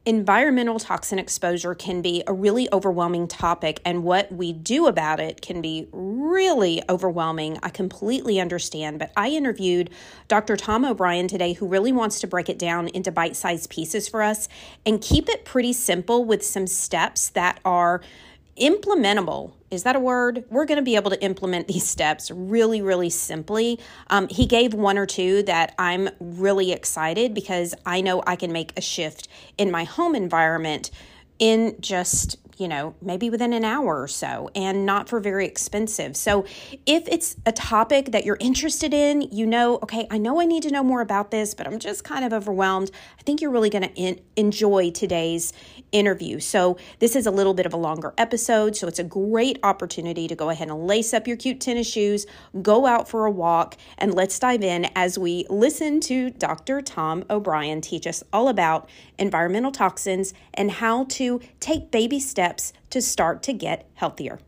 environmental toxin exposure can be a really overwhelming topic, and what we do about it can be really overwhelming. I completely understand, but I interviewed Dr. Tom O'Brien today, who really wants to break it down into bite-sized pieces for us and keep it pretty simple with some steps that are implementable. Is that a word? We're going to be able to implement these steps really, really simply. He gave one or two that I'm really excited because I know I can make a shift in my home environment in just, maybe within an hour or so, and not for very expensive. So if it's a topic that you're interested in, okay, I know I need to know more about this, but I'm just kind of overwhelmed. I think you're really going to enjoy today's interview. So this is a little bit of a longer episode, so it's a great opportunity to go ahead and lace up your cute tennis shoes, go out for a walk, and let's dive in as we listen to Dr. Tom O'Brien teach us all about environmental toxins and how to take baby steps to start to get healthier.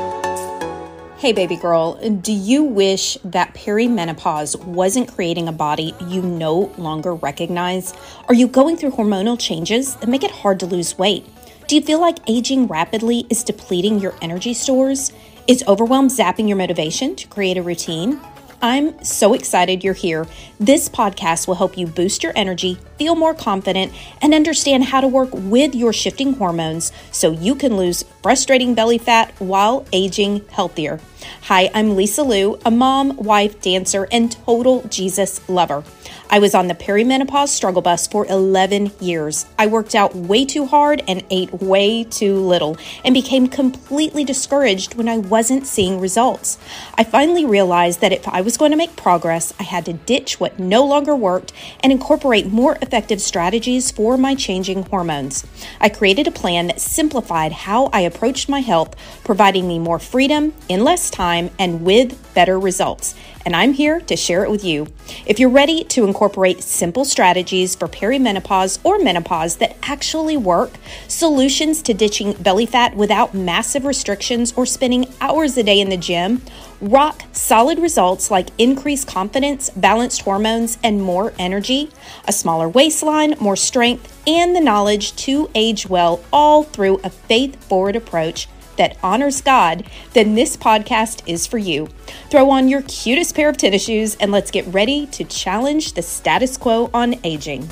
Hey, baby girl, do you wish that perimenopause wasn't creating a body you no longer recognize? Are you going through hormonal changes that make it hard to lose weight? Do you feel like aging rapidly is depleting your energy stores? Is overwhelm zapping your motivation to create a routine? I'm so excited you're here. This podcast will help you boost your energy, feel more confident, and understand how to work with your shifting hormones so you can lose frustrating belly fat while aging healthier. Hi, I'm Lisa Lou, a mom, wife, dancer, and total Jesus lover. I was on the perimenopause struggle bus for 11 years. I worked out way too hard and ate way too little and became completely discouraged when I wasn't seeing results. I finally realized that if I was going to make progress, I had to ditch what no longer worked and incorporate more effective strategies for my changing hormones. I created a plan that simplified how I approached my health, providing me more freedom in less time and with better results. And I'm here to share it with you. If you're ready to incorporate simple strategies for perimenopause or menopause that actually work, solutions to ditching belly fat without massive restrictions or spending hours a day in the gym, rock solid results like increased confidence, balanced hormones, and more energy, a smaller waistline, more strength, and the knowledge to age well, all through a faith-forward approach that honors God, then this podcast is for you. Throw on your cutest pair of tennis shoes and let's get ready to challenge the status quo on aging.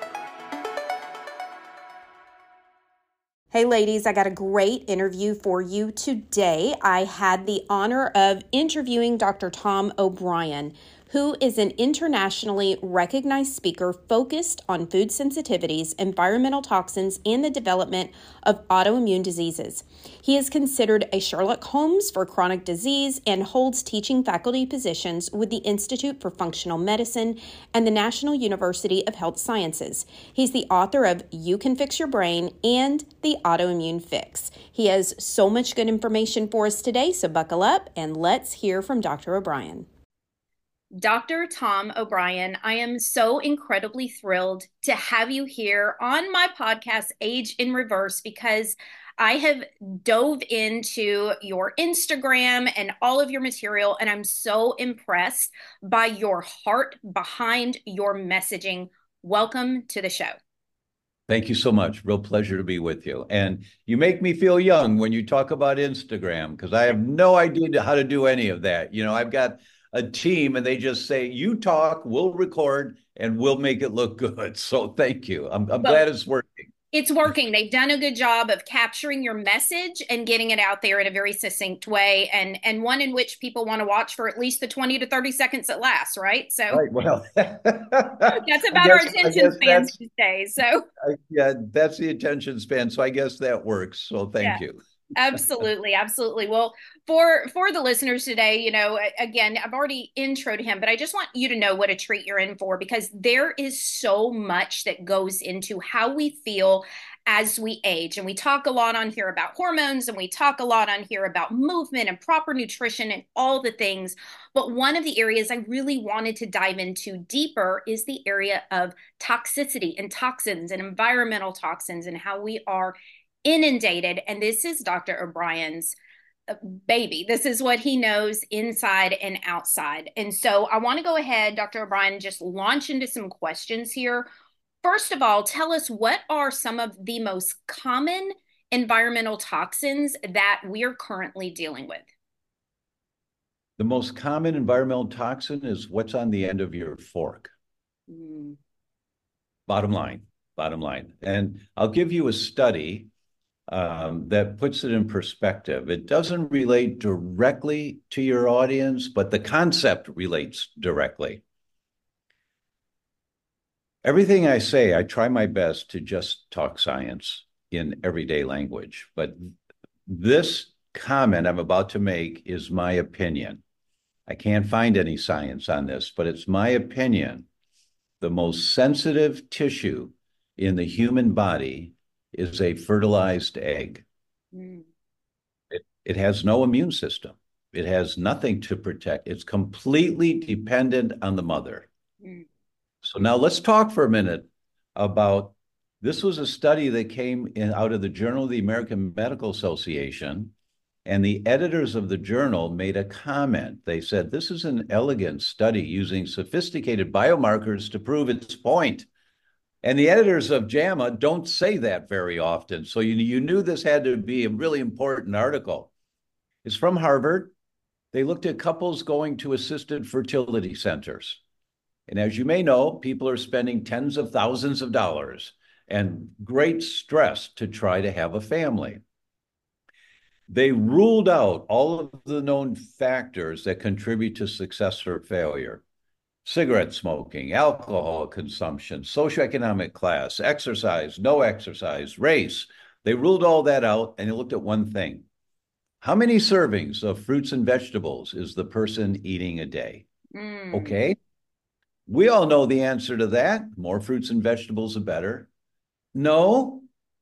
Hey ladies, I got a great interview for you today. I had the honor of interviewing Dr. Tom O'Brien, who is an internationally recognized speaker focused on food sensitivities, environmental toxins, and the development of autoimmune diseases. He is considered a Sherlock Holmes for chronic disease and holds teaching faculty positions with the Institute for Functional Medicine and the National University of Health Sciences. He's the author of You Can Fix Your Brain and The Autoimmune Fix. He has so much good information for us today, so buckle up and let's hear from Dr. O'Brien. Dr. Tom O'Brien, I am so incredibly thrilled to have you here on my podcast, Age in Reverse, because I have dove into your Instagram and all of your material, and I'm so impressed by your heart behind your messaging. Welcome to the show. Thank you so much. Real pleasure to be with you. And you make me feel young when you talk about Instagram, because I have no idea how to do any of that. I've got a team and they just say, you talk, we'll record, and we'll make it look good. So thank you. I'm glad it's working. It's working. They've done a good job of capturing your message and getting it out there in a very succinct way, and one in which people want to watch for at least the 20 to 30 seconds it lasts, right? So right, well, that's about our attention span these days. So yeah, that's the attention span. So I guess that works. So thank you. Absolutely. Absolutely. Well, for the listeners today, again, I've already introed him, but I just want you to know what a treat you're in for, because there is so much that goes into how we feel as we age. And we talk a lot on here about hormones, and we talk a lot on here about movement and proper nutrition and all the things. But one of the areas I really wanted to dive into deeper is the area of toxicity and toxins and environmental toxins and how we are inundated. And this is Dr. O'Brien's baby. This is what he knows inside and outside. And so I want to go ahead, Dr. O'Brien, just launch into some questions here. first of all, tell us what are some of the most common environmental toxins that we're currently dealing with? The most common environmental toxin is what's on the end of your fork. Mm. Bottom line, bottom line. And I'll give you a study that puts it in perspective. It doesn't relate directly to your audience, but the concept relates directly. Everything I say, I try my best to just talk science in everyday language. But this comment I'm about to make is my opinion. I can't find any science on this, but it's my opinion. The most sensitive tissue in the human body is a fertilized egg. Mm. It has no immune system. It has nothing to protect. It's completely dependent on the mother. Mm. So now let's talk for a minute about this was a study that came in out of the Journal of the American Medical Association, and the editors of the journal made a comment. They said, this is an elegant study using sophisticated biomarkers to prove its point. And the editors of JAMA don't say that very often. So you knew this had to be a really important article. It's from Harvard. They looked at couples going to assisted fertility centers. And as you may know, people are spending tens of thousands of dollars and great stress to try to have a family. They ruled out all of the known factors that contribute to success or failure: cigarette smoking, alcohol consumption, socioeconomic class, exercise, no exercise, race. They ruled all that out and they looked at one thing. How many servings of fruits and vegetables is the person eating a day? Mm. Okay. We all know the answer to that. More fruits and vegetables, the better. No.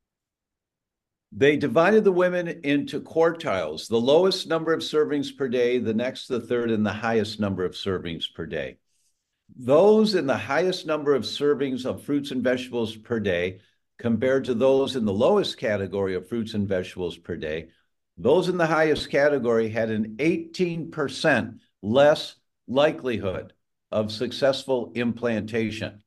They divided the women into quartiles, the lowest number of servings per day, the next, the third, and the highest number of servings per day. Those in the highest number of servings of fruits and vegetables per day compared to those in the lowest category of fruits and vegetables per day, those in the highest category had an 18% less likelihood of successful implantation.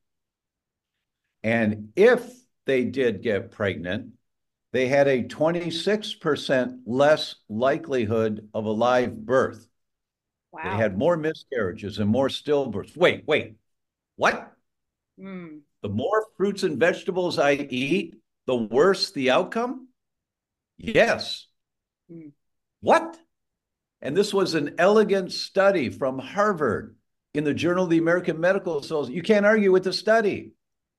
And if they did get pregnant, they had a 26% less likelihood of a live birth. Wow. They had more miscarriages and more stillbirths. Wait, what? Mm. The more fruits and vegetables I eat, the worse the outcome? Yes. Mm. What? And this was an elegant study from Harvard in the Journal of the American Medical Association. You can't argue with the study.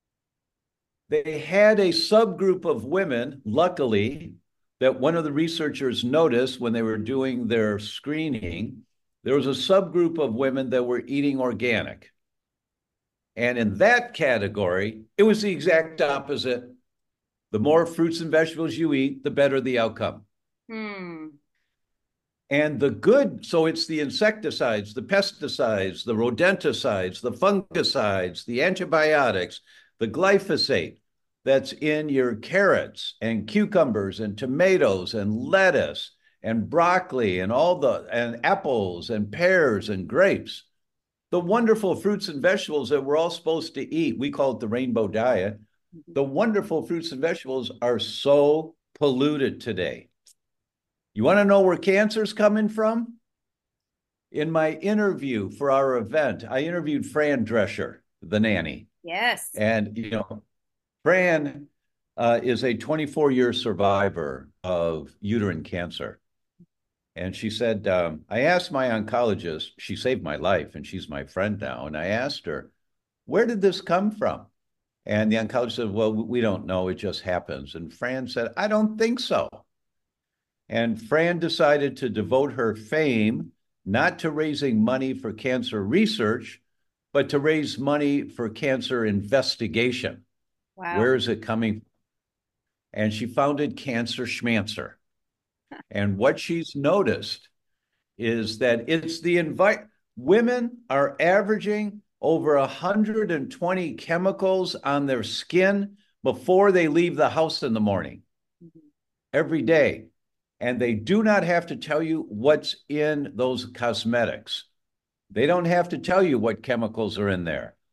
They had a subgroup of women, luckily, that one of the researchers noticed when they were doing their screening. There was a subgroup of women that were eating organic. And in that category, it was the exact opposite. The more fruits and vegetables you eat, the better the outcome. Hmm. And the good, so it's the insecticides, the pesticides, the rodenticides, the fungicides, the antibiotics, the glyphosate that's in your carrots and cucumbers and tomatoes and lettuce and broccoli and and apples and pears and grapes. The wonderful fruits and vegetables that we're all supposed to eat, we call it the rainbow diet. The wonderful fruits and vegetables are so polluted today. You want to know where cancer's coming from? In my interview for our event, I interviewed Fran Drescher, the nanny. Yes. And, Fran is a 24-year survivor of uterine cancer. And she said, I asked my oncologist, she saved my life and she's my friend now. And I asked her, where did this come from? And the oncologist said, well, we don't know. It just happens. And Fran said, I don't think so. And Fran decided to devote her fame not to raising money for cancer research, but to raise money for cancer investigation. Wow. Where is it coming from? And she founded Cancer Schmancer. And what she's noticed is that it's the women are averaging over 120 chemicals on their skin before they leave the house in the morning, every day. And they do not have to tell you what's in those cosmetics. They don't have to tell you what chemicals are in there.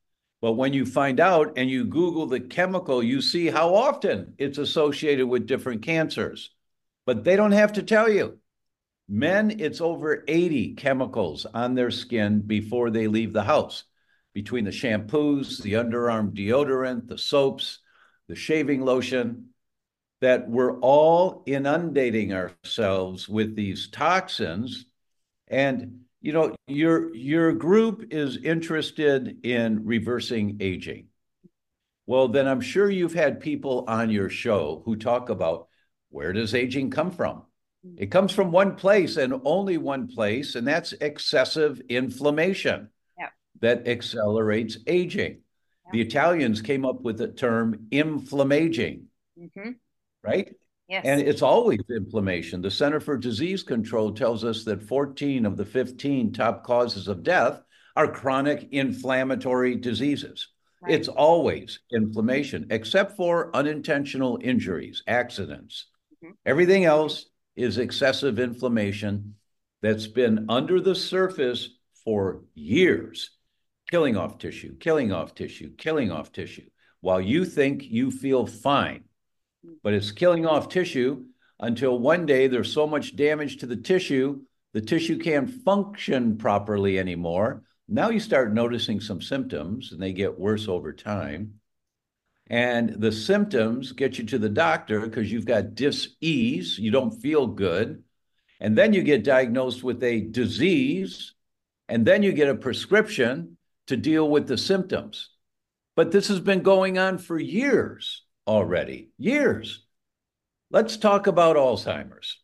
But when you find out and you Google the chemical, you see how often it's associated with different cancers. But they don't have to tell you. Men, it's over 80 chemicals on their skin before they leave the house, between the shampoos, the underarm deodorant, the soaps, the shaving lotion, that we're all inundating ourselves with these toxins. And your group is interested in reversing aging. Well, then I'm sure you've had people on your show who talk about, where does aging come from? It comes from one place and only one place, and that's excessive inflammation. Yeah. That accelerates aging. Yeah. The Italians came up with the term inflammaging, right? Yes. And it's always inflammation. The Center for Disease Control tells us that 14 of the 15 top causes of death are chronic inflammatory diseases. Right. It's always inflammation, except for unintentional injuries, accidents. Everything else is excessive inflammation that's been under the surface for years, killing off tissue, killing off tissue, killing off tissue, while you think you feel fine. But it's killing off tissue until one day there's so much damage to the tissue can't function properly anymore. Now you start noticing some symptoms, and they get worse over time. And the symptoms get you to the doctor because you've got dis-ease, you don't feel good. And then you get diagnosed with a disease, and then you get a prescription to deal with the symptoms. But this has been going on for years already, years. Let's talk about Alzheimer's.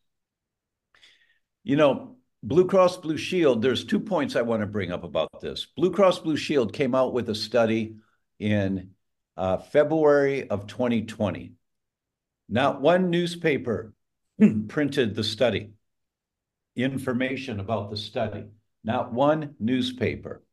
Blue Cross Blue Shield, there's 2 points I want to bring up about this. Blue Cross Blue Shield came out with a study in February of 2020. Not one newspaper printed the study, information about the study. Not one newspaper,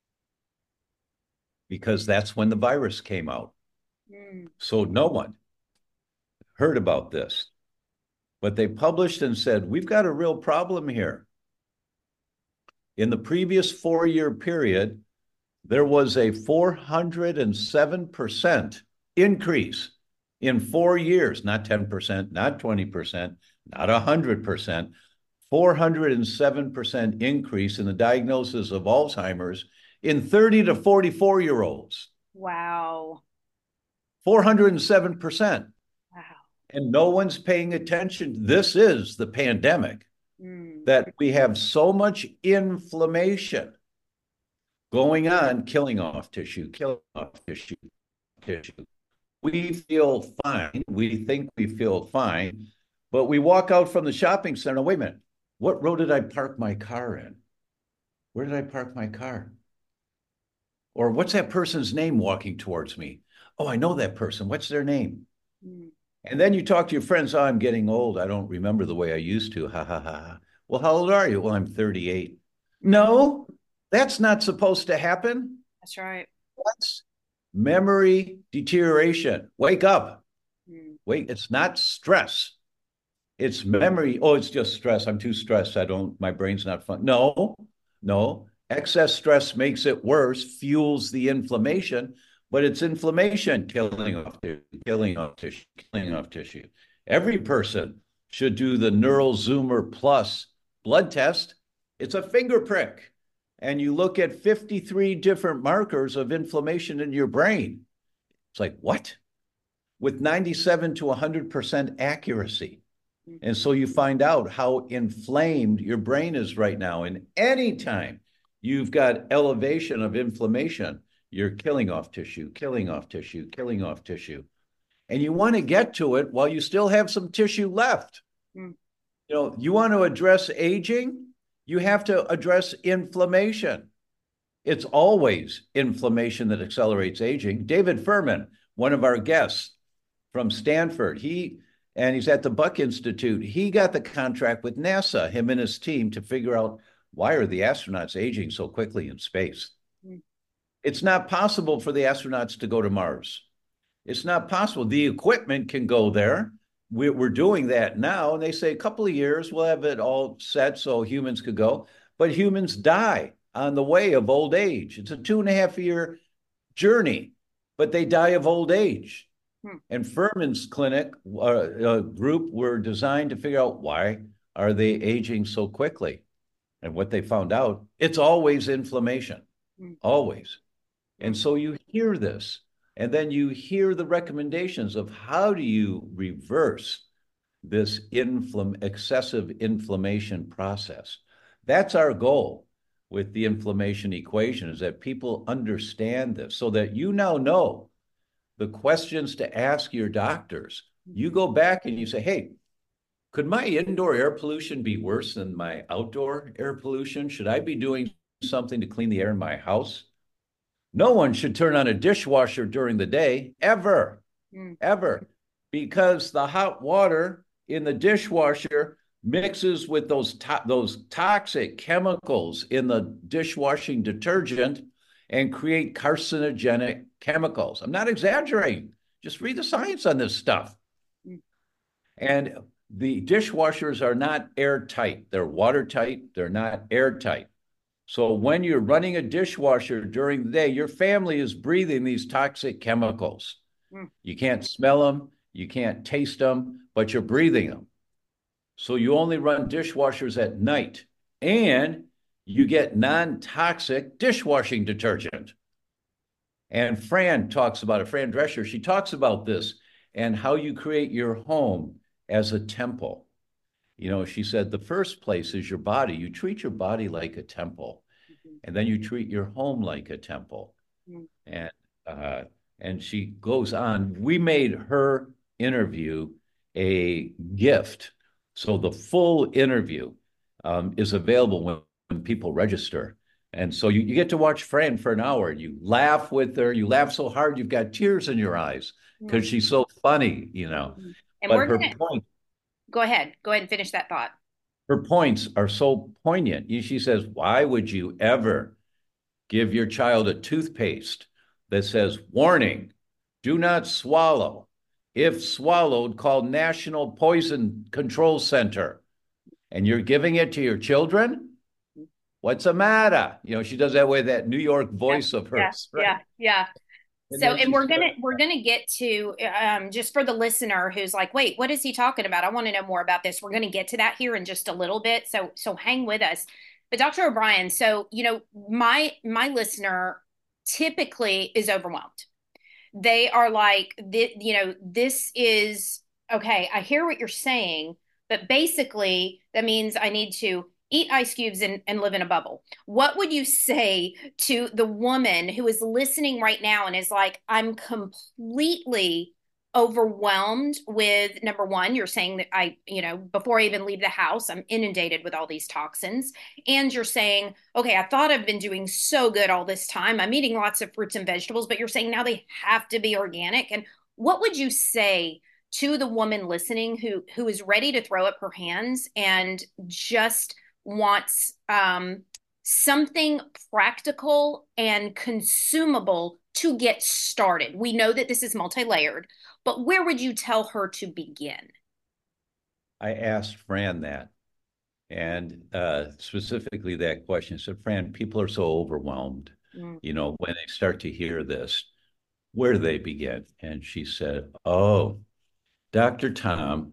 because that's when the virus came out. So no one heard about this. But they published and said, we've got a real problem here. In the previous 4-year period, there was a 407% increase in 4 years, not 10%, not 20%, not 100%, 407% increase in the diagnosis of Alzheimer's in 30 to 44-year-olds. Wow. 407%. Wow. And no one's paying attention. This is the pandemic, that we have so much inflammation going on, killing off tissue. We feel fine. We think we feel fine, but we walk out from the shopping center. Wait a minute. What road did I park my car in? Where did I park my car? Or what's that person's name walking towards me? Oh, I know that person. What's their name? And then you talk to your friends. Oh, I'm getting old. I don't remember the way I used to. Ha, ha, ha. Well, how old are you? Well, I'm 38. No, that's not supposed to happen. That's right. That's memory deterioration. Wake up. Wait, it's not stress. It's memory. Oh, it's just stress. I'm too stressed. My brain's not fun. No. Excess stress makes it worse, fuels the inflammation, but it's inflammation killing off tissue. Every person should do the NeuralZoomer Plus blood test. It's a finger prick. And you look at 53 different markers of inflammation in your brain. It's like, what? With 97 to 100% accuracy. And so you find out how inflamed your brain is right now. And anytime you've got elevation of inflammation, you're killing off tissue. And you want to get to it while you still have some tissue left. You want to address aging, you have to address inflammation. It's always inflammation that accelerates aging. David Furman, one of our guests from Stanford, he's at the Buck Institute. He got the contract with NASA, him and his team, to figure out, why are the astronauts aging so quickly in space? It's not possible for the astronauts to go to Mars. It's not possible. The equipment can go there. We're doing that now. And they say a couple of years, we'll have it all set so humans could go. But humans die on the way of old age. It's a 2.5-year journey, but they die of old age. Hmm. And Furman's clinic group were designed to figure out why are they aging so quickly. And what they found out, it's always inflammation, Hmm. always. Hmm. And so you hear this, and then you hear the recommendations of how do you reverse this excessive inflammation process. That's our goal with the inflammation equation, is that people understand this so that you now know the questions to ask your doctors. You go back and you say, hey, could my indoor air pollution be worse than my outdoor air pollution? Should I be doing something to clean the air in my house? No one should turn on a dishwasher during the day, ever, Hmm. ever, because the hot water in the dishwasher mixes with those toxic chemicals in the dishwashing detergent and create carcinogenic chemicals. I'm not exaggerating. Just read the science on this stuff. Hmm. And the dishwashers are not airtight. They're watertight. They're not airtight. So when you're running a dishwasher during the day, your family is breathing these toxic chemicals. Hmm. You can't smell them, you can't taste them, but you're breathing them. So you only run dishwashers at night, and you get non-toxic dishwashing detergent. And Fran talks about it, Fran Drescher, she talks about this and how you create your home as a temple. You know, she said the first place is your body. You treat your body like a temple, and then you treat your home like a temple. Hmm. And uh, and she goes on. We made her interview a gift, so the full interview is available when people register. And so you get to watch Fran for an hour. You laugh with her. You laugh so hard you've got tears in your eyes Hmm. because she's so funny, you know. Hmm. And But we're gonna go ahead. Go ahead and finish that thought. her points are so poignant. She says, "Why would you ever give your child a toothpaste that says, warning, do not swallow. If swallowed, call National Poison Control Center. And you're giving it to your children? What's the matter?" You know, she does that with that New York Yeah, voice of yeah, hers, right? yeah, yeah. And So, then and she starts, we're gonna get to just for the listener who's like, wait, what is he talking about? I want to know more about this. We're gonna get to that here in just a little bit. So hang with us. But Dr. O'Brien, so my listener typically is overwhelmed. They are like, this is okay. I hear what you're saying, but basically that means I need to eat ice cubes and live in a bubble. What would you say to the woman who is listening right now and is like, I'm completely overwhelmed with number one, you're saying that before I even leave the house, I'm inundated with all these toxins. And you're saying, okay, I thought I've been doing so good all this time. I'm eating lots of fruits and vegetables, but you're saying now they have to be organic. And what would you say to the woman listening who is ready to throw up her hands and just wants something practical and consumable to get started? We know that this is multi-layered, but where would you tell her to begin? I asked Fran that, and specifically that question. I said, Fran, people are so overwhelmed, Mm. you know, when they start to hear this, where do they begin? And she said, oh, Dr. Tom,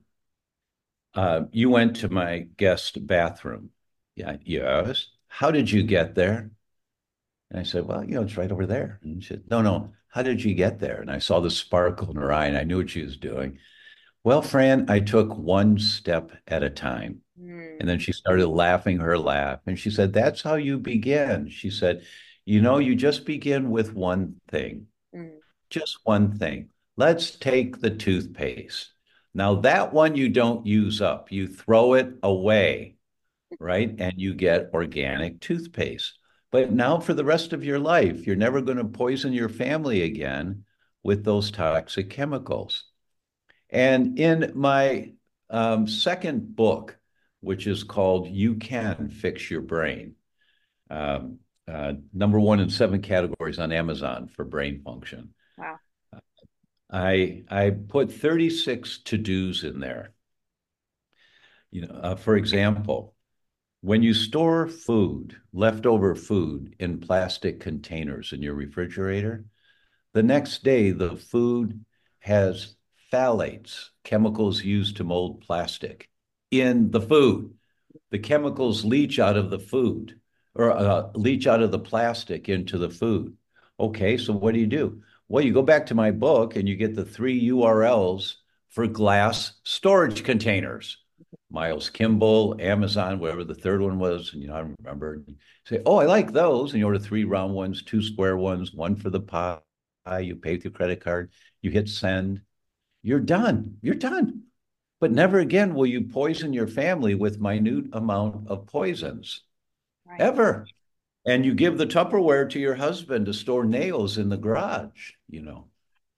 you went to my guest bathroom. Yeah, yes. How did you get there? And I said, well, you know, it's right over there. And she said, no, no. How did you get there? And I saw the sparkle in her eye, and I knew what she was doing. Well, Fran, I took one step at a time. And Mm. then she started laughing her laugh. And she said, that's how you begin. She said, you know, you just begin with one thing, Mm. just one thing. Let's take the toothpaste. Now, that one you don't use up, you throw it away, right? And you get organic toothpaste. But now, for the rest of your life, you're never going to poison your family again with those toxic chemicals. And in my second book, which is called You Can Fix Your Brain, number one in 7 categories on Amazon for brain function. Wow. I put 36 to-dos in there. You know, for example, when you store food, leftover food in plastic containers in your refrigerator, The next day, the food has phthalates, chemicals used to mold plastic, in the food. The chemicals leach out of the food or leach out of the plastic into the food. Okay, so what do? Well, you go back to my book and you get the three URLs for glass storage containers. Miles Kimball, Amazon, whatever the third one was, and I don't remember. Say, oh, I like those, and you order three round ones, two square ones, one for the pie. You pay with your credit card, you hit send, you're done. You're done. But never again will you poison your family with minute amount of poisons, Right. ever. And you give the Tupperware to your husband to store nails in the garage.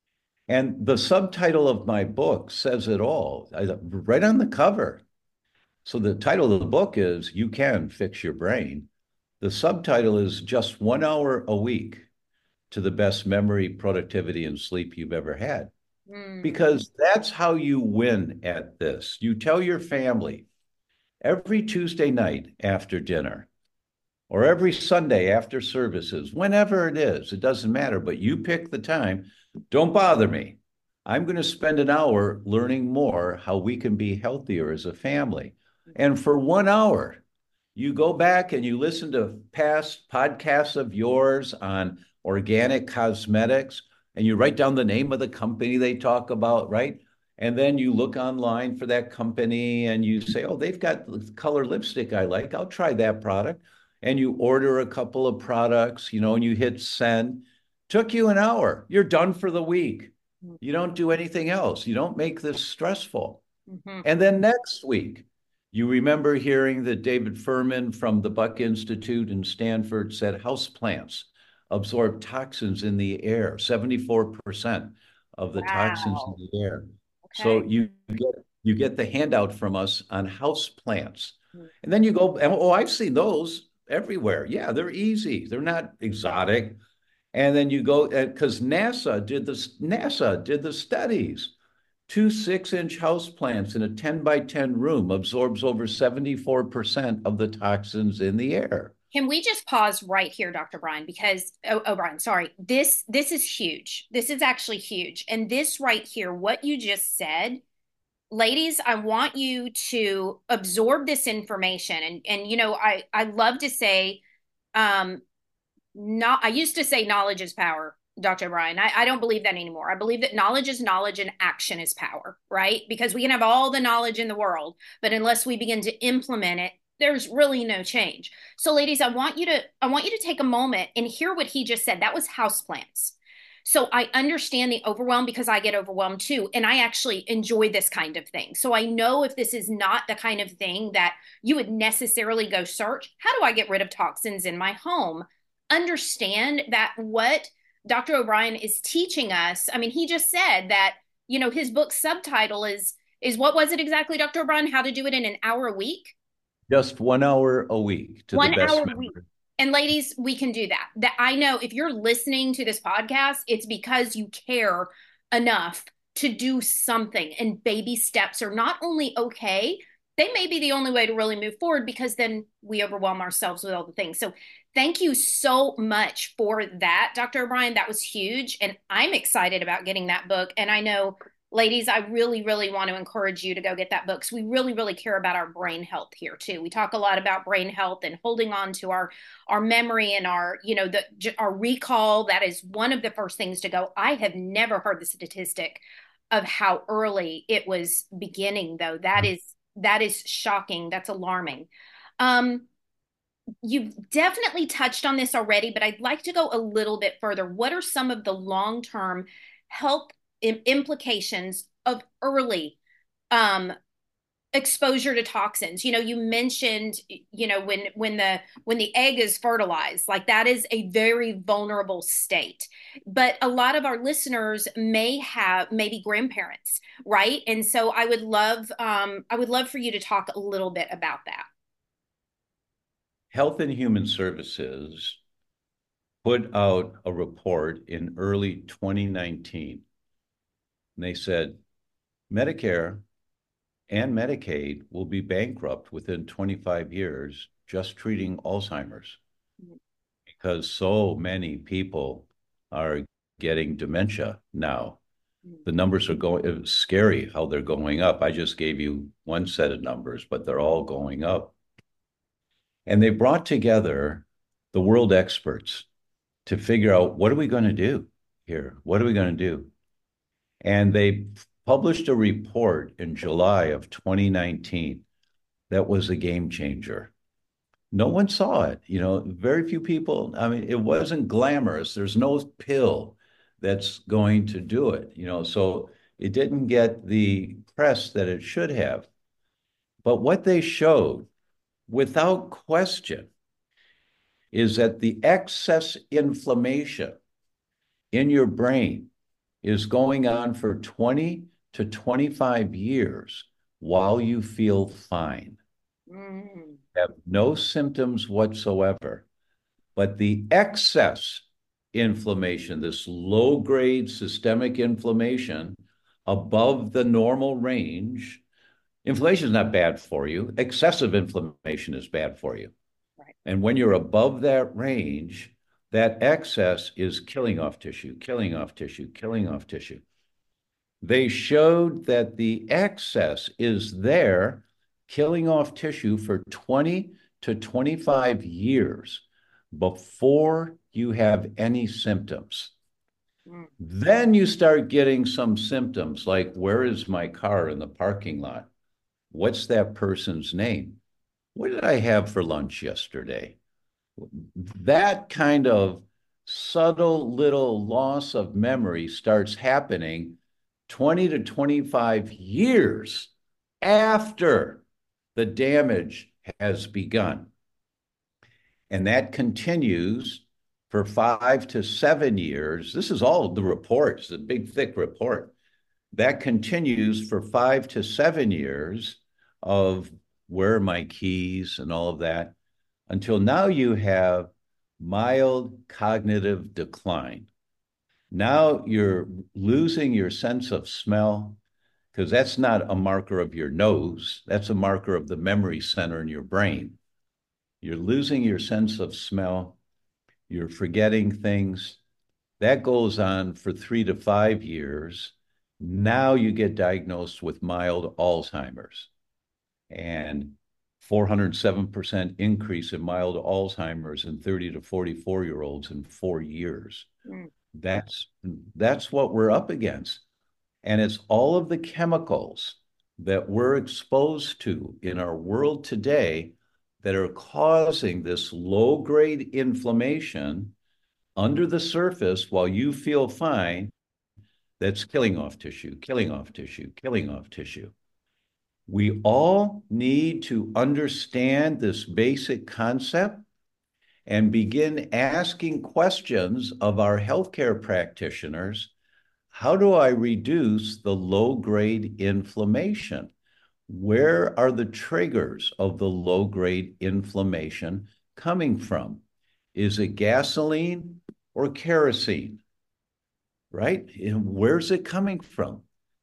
And the subtitle of my book says it all, right on the cover. So the title of the book is You Can Fix Your Brain. The subtitle is Just 1 hour a week to the best memory, productivity, and sleep you've ever had. Mm. Because that's how you win at this. You tell your family every Tuesday night after dinner or every Sunday after services, whenever it is, it doesn't matter, but you pick the time. Don't bother me. I'm going to spend an hour learning more how we can be healthier as a family. And for 1 hour, you go back and you listen to past podcasts of yours on organic cosmetics and you write down the name of the company they talk about, right? And then you look online for that company and you say, oh, they've got the color lipstick I like. I'll try that product. And you order a couple of products, and you hit send. Took you an hour. You're done for the week. You don't do anything else. You don't make this stressful. Mm-hmm. And then next week, you remember hearing that David Furman from the Buck Institute in Stanford said houseplants absorb toxins in the air, 74% of the toxins in Wow. the air. So Okay. you get the handout from us on houseplants. And then you go, oh, I've seen those everywhere. Yeah, they're easy. They're not exotic. And then you go, because NASA did the studies. Two 6-inch houseplants in a 10 by 10 room absorbs over 74% of the toxins in the air. Can we just pause right here, Dr. Brian? Because Brian, sorry. This is huge. This is actually huge. And this right here, what you just said, ladies, I want you to absorb this information. And I love to say, um, not I used to say knowledge is power, Dr. Brian. I don't believe that anymore. I believe that knowledge is knowledge and action is power, right? Because we can have all the knowledge in the world, but unless we begin to implement it, there's really no change. So ladies, I want you to take a moment and hear what he just said. That was houseplants. So I understand the overwhelm because I get overwhelmed too. And I actually enjoy this kind of thing. So I know if this is not the kind of thing that you would necessarily go search, how do I get rid of toxins in my home? Understand that what Dr. O'Brien is teaching us, I mean, he just said that, his book subtitle is what was it exactly, Dr. O'Brien? How to do it in an hour a week? Just 1 hour a week to the 1 hour best a week. memory. And ladies, we can do that. That I know if you're listening to this podcast, it's because you care enough to do something. And baby steps are not only okay, they may be the only way to really move forward because then we overwhelm ourselves with all the things. So thank you so much for that, Dr. O'Brien. That was huge. And I'm excited about getting that book. And I know, ladies, I really, really want to encourage you to go get that book because we really, really care about our brain health here too. We talk a lot about brain health and holding on to our memory and our recall. That is one of the first things to go. I have never heard the statistic of how early it was beginning, though. That is shocking. That's alarming. Um, you've definitely touched on this already, but I'd like to go a little bit further. What are some of the long-term health implications of early um, exposure to toxins? You mentioned, when the egg is fertilized, like that is a very vulnerable state. But a lot of our listeners may have maybe grandparents, right? And so I would love for you to talk a little bit about that. Health and Human Services put out a report in early 2019. And they said Medicare and Medicaid will be bankrupt within 25 years just treating Alzheimer's because so many people are getting dementia now. The numbers are going, it's scary how they're going up. I just gave you one set of numbers, but they're all going up. And they brought together the world experts to figure out what are we going to do here? What are we going to do? And they published a report in July of 2019 that was a game changer. No one saw it. Very few people. I mean, it wasn't glamorous. There's no pill that's going to do it, so it didn't get the press that it should have. But what they showed, without question, is that the excess inflammation in your brain is going on for 20 to 25 years while you feel fine. Have no symptoms whatsoever. But the excess inflammation, this low-grade systemic inflammation above the normal range, inflammation is not bad for you. Excessive inflammation is bad for you. Right. And when you're above that range, that excess is killing off tissue, killing off tissue, killing off tissue. They showed that the excess is there killing off tissue for 20 to 25 years before you have any symptoms. Then you start getting some symptoms like, where is my car in the parking lot? What's that person's name? What did I have for lunch yesterday? That kind of subtle little loss of memory starts happening 20 to 25 years after the damage has begun. And that continues for 5 to 7 years. This is all the reports, the big, thick report. That continues for 5 to 7 years of where are my keys and all of that, until now you have mild cognitive decline. Now you're losing your sense of smell, because that's not a marker of your nose. That's a marker of the memory center in your brain. You're losing your sense of smell. You're forgetting things. That goes on for 3 to 5 years. Now you get diagnosed with mild Alzheimer's, and 407% increase in mild Alzheimer's in 30 to 44-year-olds in 4 years. That's what we're up against. And it's all of the chemicals that we're exposed to in our world today that are causing this low-grade inflammation under the surface while you feel fine, that's killing off tissue, killing off tissue, killing off tissue. We all need to understand this basic concept and begin asking questions of our healthcare practitioners. How do I reduce the low-grade inflammation? Where are the triggers of the low-grade inflammation coming from? Is it gasoline or kerosene? Right? And where's it coming from?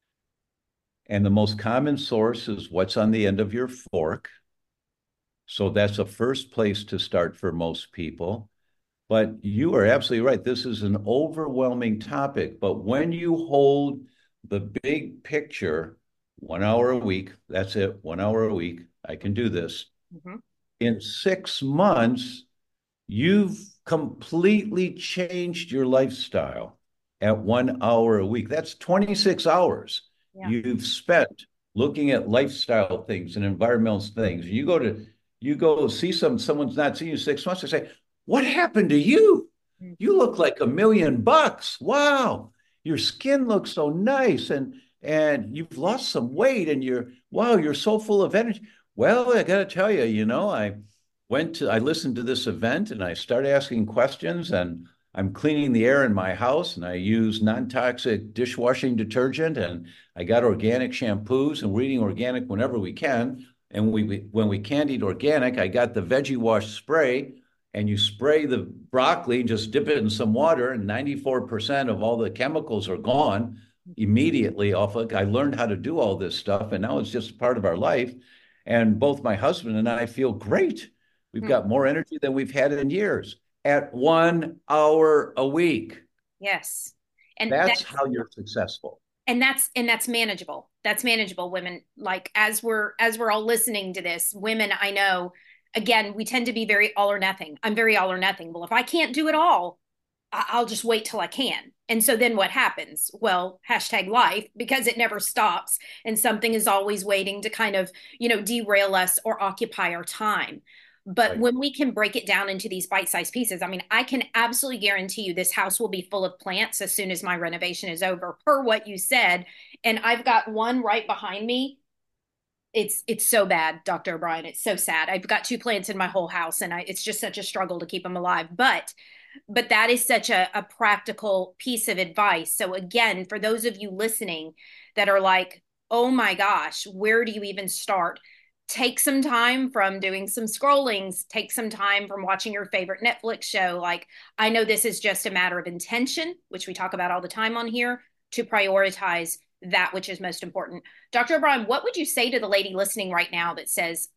And the most common source is what's on the end of your fork. So that's a first place to start for most people. But you are absolutely right. This is an overwhelming topic. But when you hold the big picture, 1 hour a week, that's it, 1 hour a week, I can do this. In 6 months, you've completely changed your lifestyle at 1 hour a week. That's 26 hours you've spent looking at lifestyle things and environmental things. You go see someone's not seen you 6 months, they say, what happened to you? You look like $1 million. Wow. Your skin looks so nice, and you've lost some weight, and you're so full of energy. Well, I got to tell you, I listened to this event and I started asking questions, and I'm cleaning the air in my house, and I use non-toxic dishwashing detergent, and I got organic shampoos, and we're eating organic whenever we can. And when we can't eat organic, I got the Veggie Wash spray, and you spray the broccoli, just dip it in some water, and 94% of all the chemicals are gone immediately off of it. I learned how to do all this stuff, and now it's just part of our life. And both my husband and I feel great. We've got more energy than we've had in years at 1 hour a week. Yes. And That's that's how you're successful. and that's manageable. That's manageable, women. Like as we're all listening to this, women, I know, again, we tend to be very all or nothing. I'm very all or nothing. Well, if I can't do it all, I'll just wait till I can. And so then what happens? Well, hashtag life, because it never stops and something is always waiting to kind of, derail us or occupy our time. But Right. when we can break it down into these bite-sized pieces, I mean, I can absolutely guarantee you this house will be full of plants as soon as my renovation is over, per what you said. And I've got one right behind me. It's so bad, Dr. O'Brien. It's so sad. I've got two plants in my whole house, and it's just such a struggle to keep them alive. But that is such a practical piece of advice. So again, for those of you listening that are like, oh my gosh, where do you even start? Take some time from doing some scrollings, take some time from watching your favorite Netflix show. Like, I know this is just a matter of intention, which we talk about all the time on here, to prioritize that which is most important. Dr. O'Brien, what would you say to the lady listening right now that says,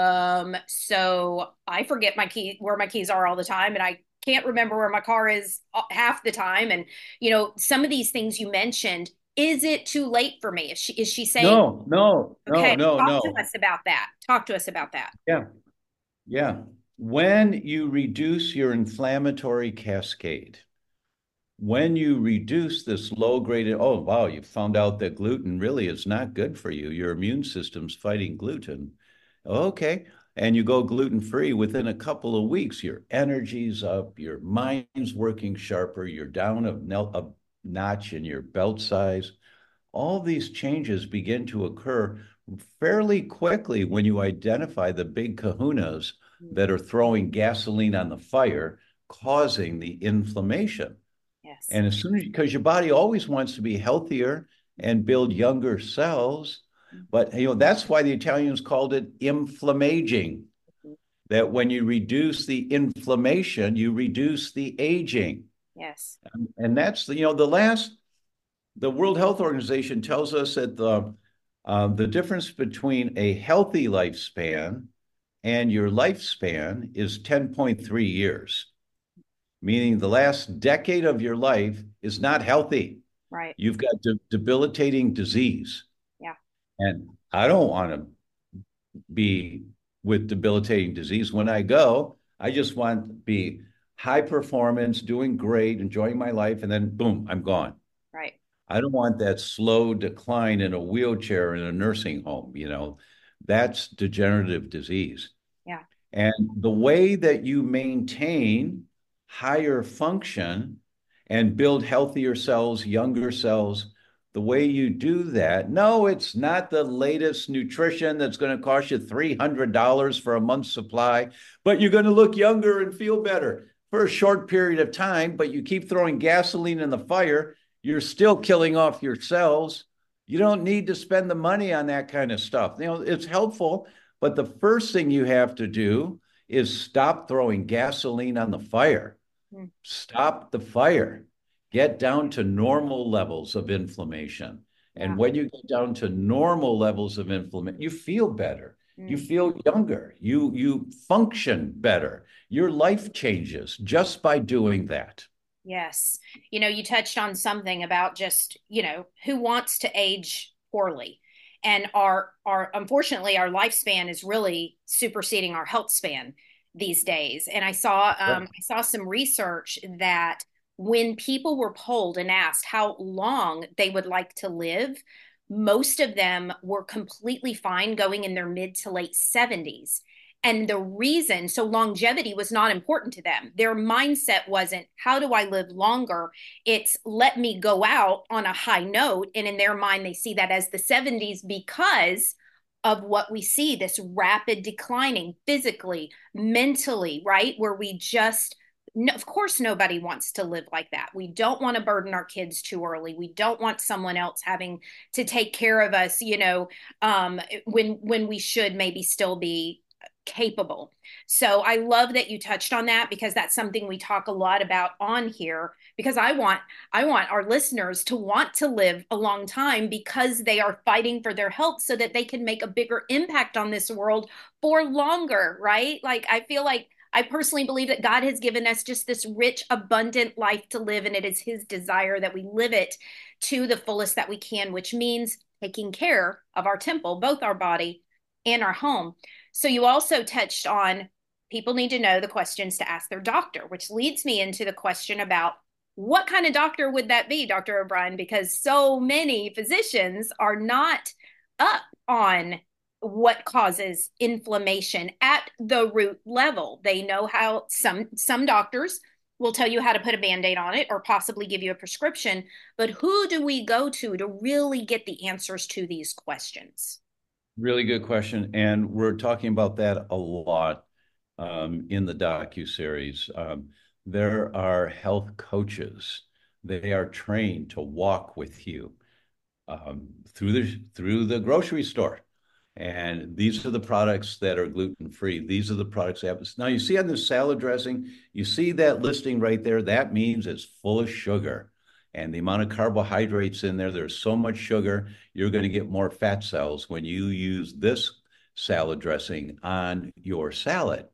so I forget my key where my keys are all the time, and I can't remember where my car is half the time. And, some of these things you mentioned, is it too late for me? Is she saying, No, no, no, okay, no, talk to no. us about that. Talk to us about that. Yeah, yeah. When you reduce your inflammatory cascade, when you reduce this low grade, oh, wow, you found out that gluten really is not good for you. Your immune system's fighting gluten. Okay. And you go gluten free within a couple of weeks, your energy's up, your mind's working sharper, you're down a notch in your belt size. All these changes begin to occur fairly quickly when you identify the big kahunas that are throwing gasoline on the fire, causing the inflammation. Yes. And as soon as, because your body always wants to be healthier and build younger cells, but that's why the Italians called it inflammaging. That when you reduce the inflammation, you reduce the aging. Yes. And that's the World Health Organization tells us that the difference between a healthy lifespan and your lifespan is 10.3 years, meaning the last decade of your life is not healthy. Right. You've got debilitating disease. Yeah. And I don't want to be with debilitating disease. When I go, I just want to be high performance, doing great, enjoying my life, and then boom, I'm gone. Right. I don't want that slow decline in a wheelchair in a nursing home. That's degenerative disease. Yeah. And the way that you maintain higher function and build healthier cells, younger cells, the way you do that, no, it's not the latest nutrition that's going to cost you $300 for a month's supply, but you're going to look younger and feel better for a short period of time. But you keep throwing gasoline in the fire, you're still killing off your cells. You don't need to spend the money on that kind of stuff. It's helpful, but the first thing you have to do is stop throwing gasoline on the fire. Mm. Stop the fire. Get down to normal levels of inflammation. Yeah. And when you get down to normal levels of inflammation, you feel better. You Mm. feel younger. You function better. Your life changes just by doing that. Yes. You touched on something about just, who wants to age poorly. And our unfortunately our lifespan is really superseding our health span these days. And I saw some research that when people were polled and asked how long they would like to live, most of them were completely fine going in their mid to late 70s. And the reason, so longevity was not important to them. Their mindset wasn't, how do I live longer? It's, let me go out on a high note. And in their mind, they see that as the 70s because of what we see, this rapid declining physically, mentally, right? Where we just, no, of course, nobody wants to live like that. We don't want to burden our kids too early. We don't want someone else having to take care of us, when we should maybe still be capable. So I love that you touched on that because that's something we talk a lot about on here because I want our listeners to want to live a long time because they are fighting for their health so that they can make a bigger impact on this world for longer, right? Like I feel like I personally believe that God has given us just this rich, abundant life to live, and it is His desire that we live it to the fullest that we can, which means taking care of our temple, both our body and our home. So you also touched on people need to know the questions to ask their doctor, which leads me into the question about what kind of doctor would that be, Dr. O'Brien? Because so many physicians are not up on what causes inflammation at the root level. They know how some doctors will tell you how to put a band-aid on it or possibly give you a prescription, but who do we go to really get the answers to these questions? Really good question. And we're talking about that a lot in the docuseries. There are health coaches. They are trained to walk with you through the grocery store. And these are the products that are gluten-free. These are the products that have. Now, you see on this salad dressing, you see that listing right there. That means it's full of sugar. And the amount of carbohydrates in there, there's so much sugar, you're going to get more fat cells when you use this salad dressing on your salad.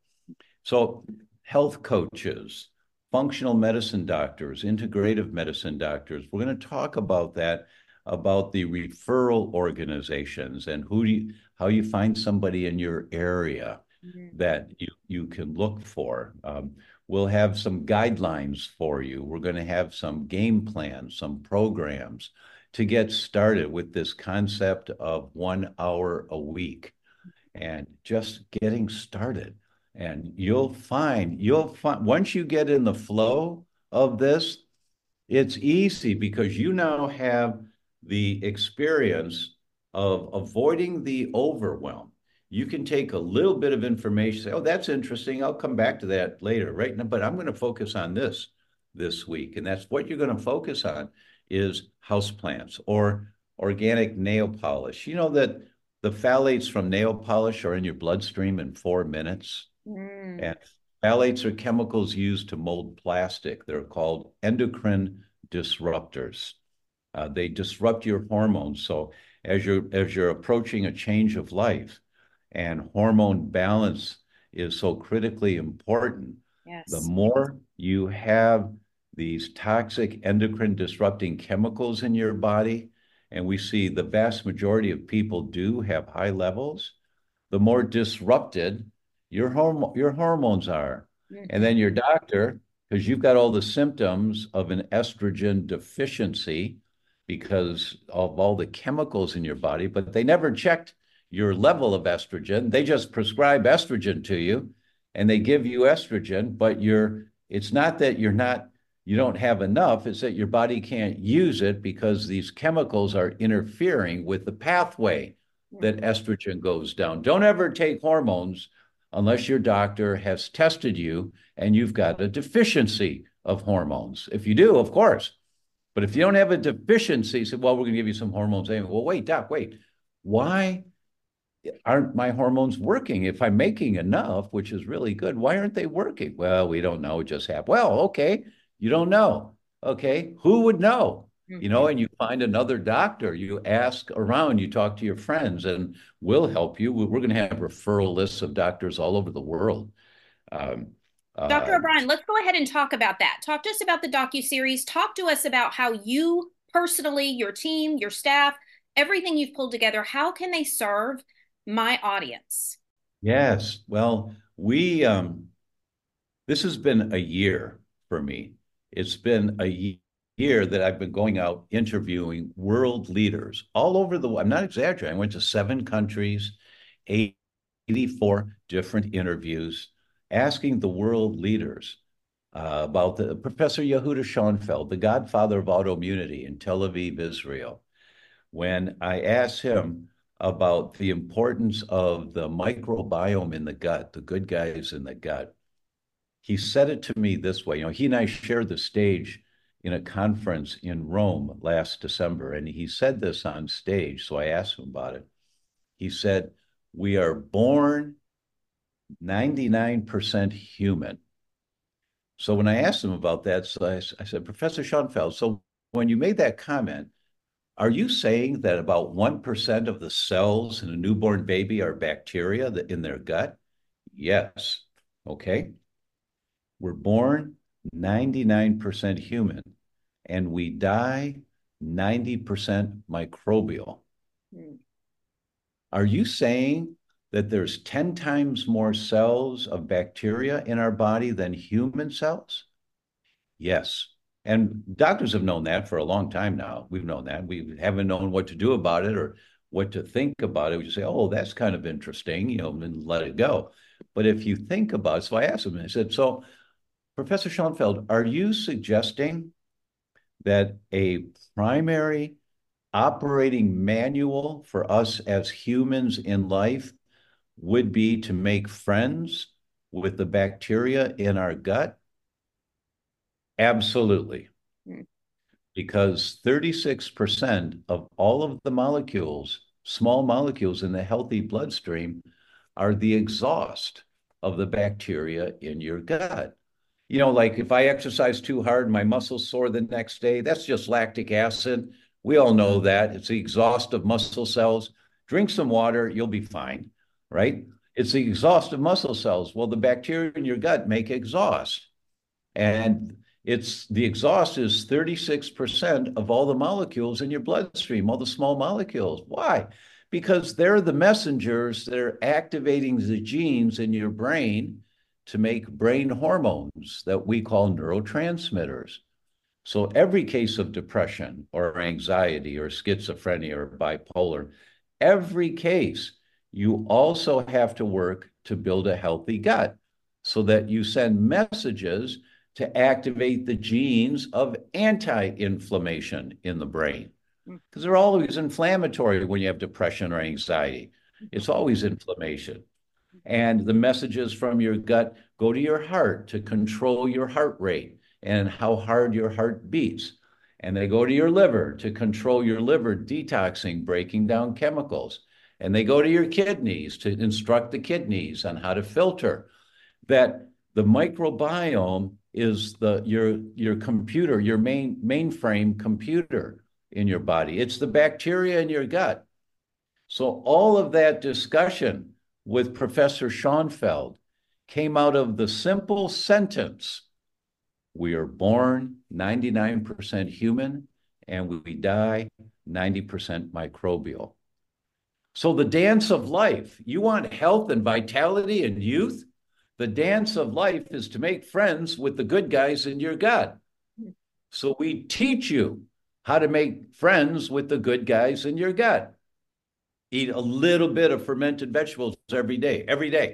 So health coaches, functional medicine doctors, integrative medicine doctors, we're going to talk about that, about the referral organizations and how you find somebody in your area that you can look for. We'll have some guidelines for you. We're going to have some game plans, some programs to get started with this concept of 1 hour a week and just getting started. And you'll find once you get in the flow of this, it's easy because you now have the experience of avoiding the overwhelm. You can take a little bit of information, say, oh, that's interesting. I'll come back to that later, right? Now, but I'm going to focus on this week. And that's what you're going to focus on is houseplants or organic nail polish. You know that the phthalates from nail polish are in your bloodstream in 4 minutes. And phthalates are chemicals used to mold plastic. They're called endocrine disruptors. They disrupt your hormones. So as you're approaching a change of life, and hormone balance is so critically important, Yes. the more you have these toxic endocrine disrupting chemicals in your body, and we see the vast majority of people do have high levels, the more disrupted your hormones are. And then your doctor, because you've got all the symptoms of an estrogen deficiency because of all the chemicals in your body, but they never checked your level of estrogen. They just prescribe estrogen to you and they give you estrogen, but it's not that you don't have enough, it's that your body can't use it because these chemicals are interfering with the pathway that estrogen goes down. Don't ever take hormones unless your doctor has tested you and you've got a deficiency of hormones. If you do, of course. But if you don't have a deficiency, say, well, we're going to give you some hormones. Well, wait, doc, wait. Why aren't my hormones working? If I'm making enough, which is really good, why aren't they working? Well, we don't know. It just happened. Well, okay. You don't know. Okay. Who would know? And you find another doctor, you ask around, you talk to your friends, and we'll help you. We're going to have referral lists of doctors all over the world. Dr. O'Brien, let's go ahead and talk about that. Talk to us about the docuseries. Talk to us about how you personally, your team, your staff, everything you've pulled together, how can they serve my audience? Yes. Well, this has been a year for me. It's been a year that I've been going out interviewing world leaders all over the world. I'm not exaggerating. I went to 7 countries, 84 different interviews, asking the world leaders about Professor Yehuda Schonfeld, the godfather of autoimmunity in Tel Aviv, Israel. When I asked him about the importance of the microbiome in the gut, the good guys in the gut, he said it to me this way. He and I shared the stage in a conference in Rome last December, and he said this on stage, so I asked him about it. He said, we are born 99% human. So when I asked him about that, so I said, Professor Schonfeld, so when you made that comment, are you saying that about 1% of the cells in a newborn baby are bacteria in their gut? Yes. Okay. We're born 99% human, and we die 90% microbial. Mm. Are you saying that there's 10 times more cells of bacteria in our body than human cells? Yes. And doctors have known that for a long time now. We've known that. We haven't known what to do about it or what to think about it. We just say, oh, that's kind of interesting, and let it go. But if you think about it, so I asked him, I said, so Professor Schoenfeld, are you suggesting that a primary operating manual for us as humans in life would be to make friends with the bacteria in our gut? Absolutely. Because 36% of all of the molecules, small molecules in the healthy bloodstream, are the exhaust of the bacteria in your gut. Like if I exercise too hard, my muscles sore the next day, that's just lactic acid. We all know that. It's the exhaust of muscle cells. Drink some water, you'll be fine, right? It's the exhaust of muscle cells. Well, the bacteria in your gut make exhaust. And the exhaust is 36% of all the molecules in your bloodstream, all the small molecules. Why? Because they're the messengers that are activating the genes in your brain to make brain hormones that we call neurotransmitters. So every case of depression or anxiety or schizophrenia or bipolar, every case, you also have to work to build a healthy gut so that you send messages to activate the genes of anti-inflammation in the brain. Because they're always inflammatory when you have depression or anxiety. It's always inflammation. And the messages from your gut go to your heart to control your heart rate and how hard your heart beats. And they go to your liver to control your liver detoxing, breaking down chemicals. And they go to your kidneys to instruct the on how to filter. That the microbiome is your computer, your mainframe computer in your body. It's the bacteria in your gut. So all of that discussion with Professor Schoenfeld came out of the simple sentence: we are born 99% human and we die 90% microbial. So the dance of life, you want health and vitality and youth? The dance of life is to make friends with the good guys in your gut. So we teach you how to make friends with the good guys in your gut. Eat a little bit of fermented vegetables every day.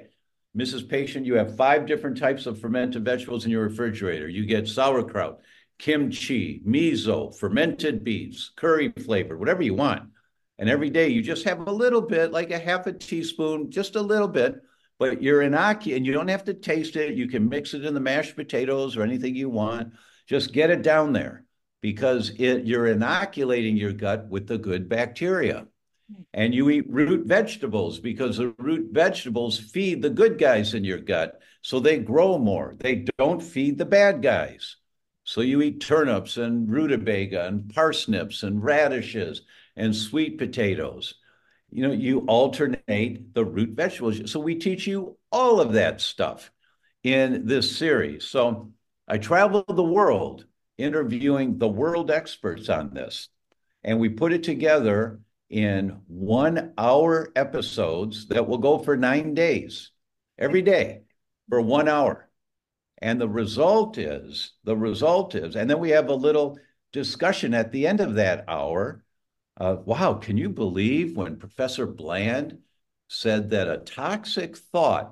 Mrs. Patient, you have 5 different types of fermented vegetables in your refrigerator. You get sauerkraut, kimchi, miso, fermented beets, curry flavor, whatever you want. And every day you just have a little bit, like a half a teaspoon, just a little bit, but you're innocuous, and you don't have to taste it. You can mix it in the mashed potatoes or anything you want. Just get it down there because you're inoculating your gut with the good bacteria. And you eat root vegetables because the root vegetables feed the good guys in your gut, so they grow more. They don't feed the bad guys. So you eat turnips and rutabaga and parsnips and radishes and sweet potatoes. You alternate the root vegetables. So we teach you all of that stuff in this series. So I traveled the world interviewing the world experts on this, and we put it together in 1-hour episodes that will go for 9 days, every day for 1 hour. And the result is, and then we have a little discussion at the end of that hour. Wow, can you believe when Professor Bland said that a toxic thought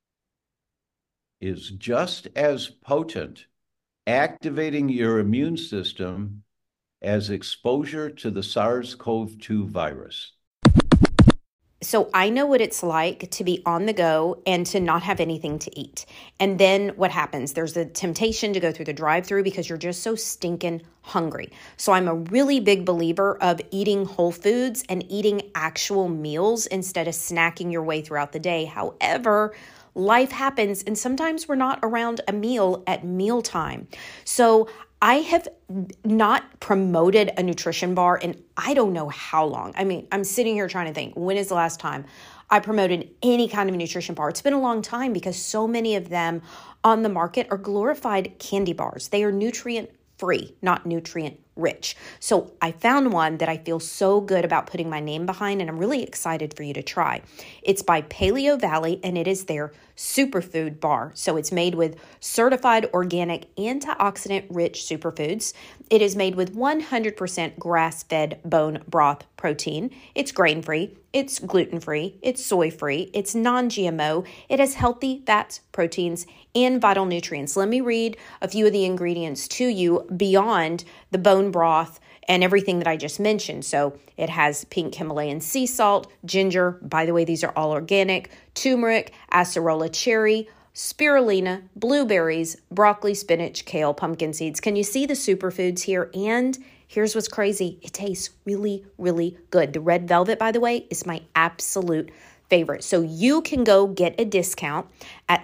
is just as potent, activating your immune system as exposure to the SARS-CoV-2 virus? So I know what it's like to be on the go and to not have anything to eat. And then what happens? There's the temptation to go through the drive-thru because you're just so stinking hungry. So I'm a really big believer of eating whole foods and eating actual meals instead of snacking your way throughout the day. However, life happens and sometimes we're not around a meal at mealtime. So I have not promoted a nutrition bar in I don't know how long. I mean, I'm sitting here trying to think, when is the last time I promoted any kind of nutrition bar? It's been a long time because so many of them on the market are glorified candy bars. They are nutrient free, not nutrient rich. So I found one that I feel so good about putting my name behind, and I'm really excited for you to try. It's by Paleo Valley, and it is their superfood bar. So it's made with certified organic antioxidant rich superfoods. It is made with 100% grass-fed bone broth protein. It's grain-free, it's gluten-free, it's soy-free, it's non-GMO. It has healthy fats, proteins, and vital nutrients. Let me read a few of the ingredients to you beyond the bone broth and everything that I just mentioned. So it has pink Himalayan sea salt, ginger, by the way, these are all organic, turmeric, acerola cherry, spirulina, blueberries, broccoli, spinach, kale, pumpkin seeds. Can you see the superfoods here? And here's what's crazy. It tastes really, really good. The red velvet, by the way, is my absolute favorite. So you can go get a discount at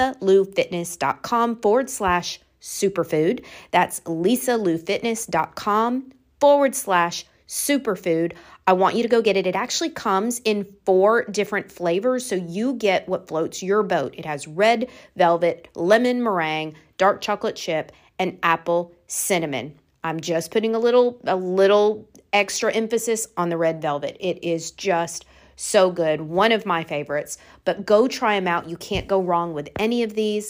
lisaloufitness.com/superfood. That's lisaloufitness.com/superfood. I want you to go get it. It actually comes in 4 different flavors, so you get what floats your boat. It has red velvet, lemon meringue, dark chocolate chip, and apple cinnamon. I'm just putting a little extra emphasis on the red velvet. It is just so good. One of my favorites, but go try them out. You can't go wrong with any of these.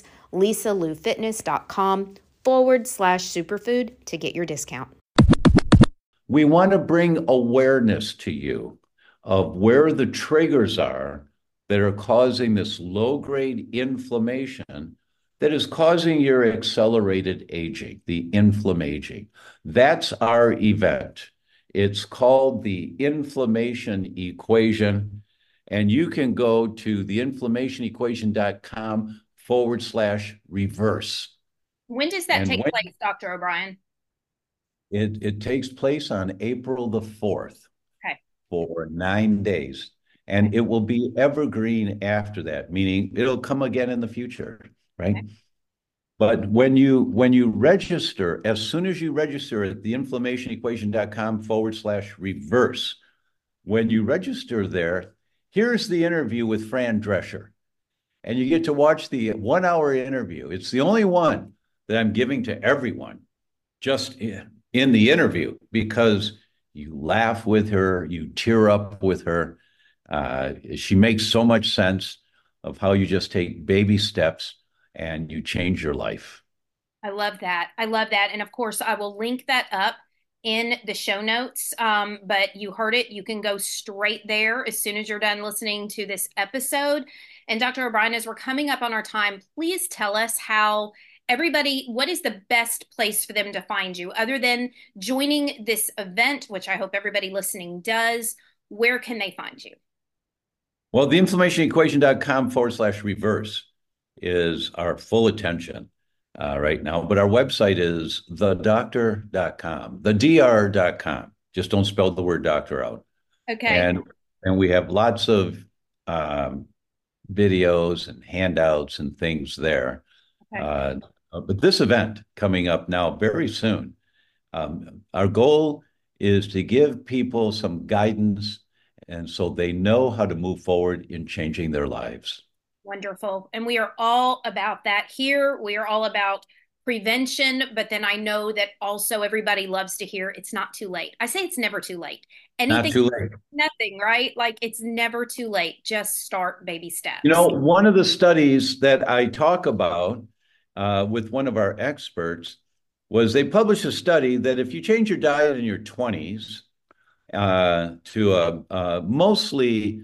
lisaloufitness.com/superfood to get your discount. We want to bring awareness to you of where the triggers are that are causing this low-grade inflammation that is causing your accelerated aging, the inflammaging. That's our event. It's called the inflammation equation, and you can go to theinflammationequation.com/reverse. When does that take place, Dr. O'Brien? It takes place on April the 4th. Okay. For 9 days. And it will be evergreen after that, meaning it'll come again in the future, right? Okay. But when you register, as soon as you register at theinflammationequation.com/reverse, when you register there, here's the interview with Fran Drescher. And you get to watch the 1-hour interview. It's the only one that I'm giving to everyone just in the interview, because you laugh with her, you tear up with her. She makes so much sense of how you just take baby steps and you change your life. I love that. I love that. And of course, I will link that up in the show notes. But you heard it. You can go straight there as soon as you're done listening to this episode. And Dr. O'Brien, as we're coming up on our time, please tell us what is the best place for them to find you other than joining this event, which I hope everybody listening does. Where can they find you? Well, theinflammationequation.com/reverse is our full attention right now. But our website is thedoctor.com, thedr.com. Just don't spell the word doctor out. Okay. And we have lots of videos and handouts and things there. Okay. But this event coming up now very soon, our goal is to give people some guidance, and so they know how to move forward in changing their lives. Wonderful. And we are all about that here. We are all about prevention, but then I know that also everybody loves to hear it's not too late. I say it's never too late. Anything, not too late. Nothing, right? Like it's never too late. Just start baby steps. You know, one of the studies that I talk about with one of our experts was they published a study that if you change your diet in your 20s to a mostly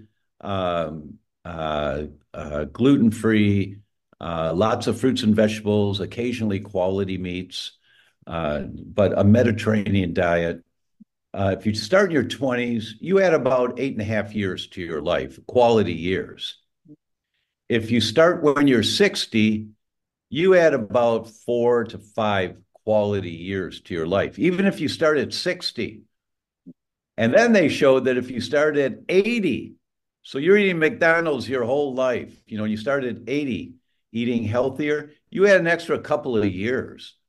gluten-free, lots of fruits and vegetables, occasionally quality meats, but a Mediterranean diet. If you start in your 20s, you add about 8.5 years to your life, quality years. If you start when you're 60, you add about 4 to 5 quality years to your life, even if you start at 60. And then they showed that if you start at 80, so you're eating McDonald's your whole life, you start at 80, eating healthier, you add an extra couple of years.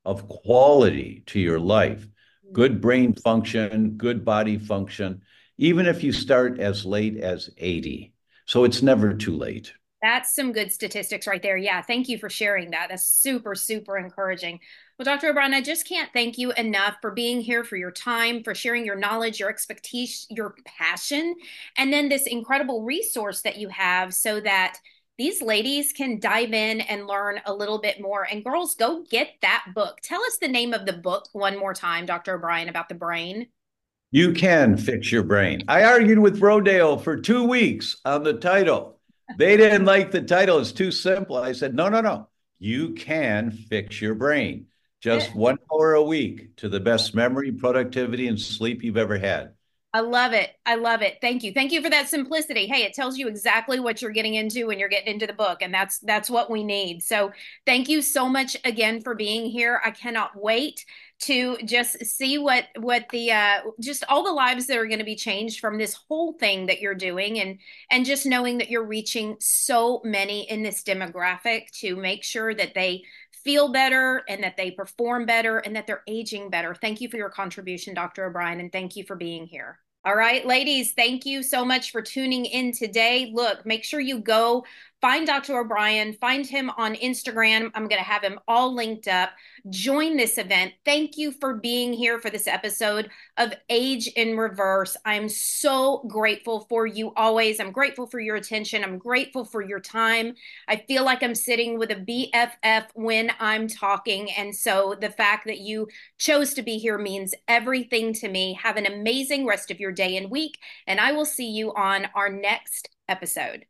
of quality to your life, good brain function, good body function, even if you start as late as 80. So it's never too late. That's some good statistics right there. Yeah, thank you for sharing that. That's super, super encouraging. Well, Dr. O'Brien, I just can't thank you enough for being here, for your time, for sharing your knowledge, your expertise, your passion, and then this incredible resource that you have so that these ladies can dive in and learn a little bit more. And girls, go get that book. Tell us the name of the book one more time, Dr. O'Brien, about the brain. You can fix your brain. I argued with Rodale for 2 weeks on the title. They didn't like the title. It's too simple. I said, no. You can fix your brain. Just 1 hour a week to the best memory, productivity, and sleep you've ever had. I love it. I love it. Thank you. Thank you for that simplicity. Hey, it tells you exactly what you're getting into when you're getting into the book, and that's what we need. So, thank you so much again for being here. I cannot wait to just see what the just all the lives that are going to be changed from this whole thing that you're doing, and just knowing that you're reaching so many in this demographic to make sure that they feel better and that they perform better and that they're aging better. Thank you for your contribution, Dr. O'Brien, and thank you for being here. All right, ladies, thank you so much for tuning in today. Look, make sure you go find Dr. O'Brien, find him on Instagram. I'm going to have him all linked up. Join this event. Thank you for being here for this episode of Age in Reverse. I'm so grateful for you always. I'm grateful for your attention. I'm grateful for your time. I feel like I'm sitting with a BFF when I'm talking. And so the fact that you chose to be here means everything to me. Have an amazing rest of your day and week. And I will see you on our next episode.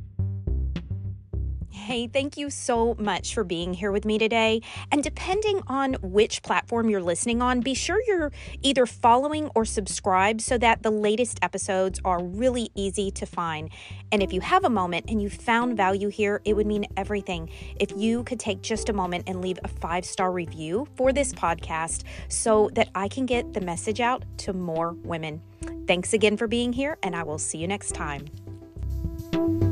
Hey, thank you so much for being here with me today. And depending on which platform you're listening on, be sure you're either following or subscribed so that the latest episodes are really easy to find. And if you have a moment and you found value here, it would mean everything if you could take just a moment and leave a 5-star review for this podcast so that I can get the message out to more women. Thanks again for being here, and I will see you next time.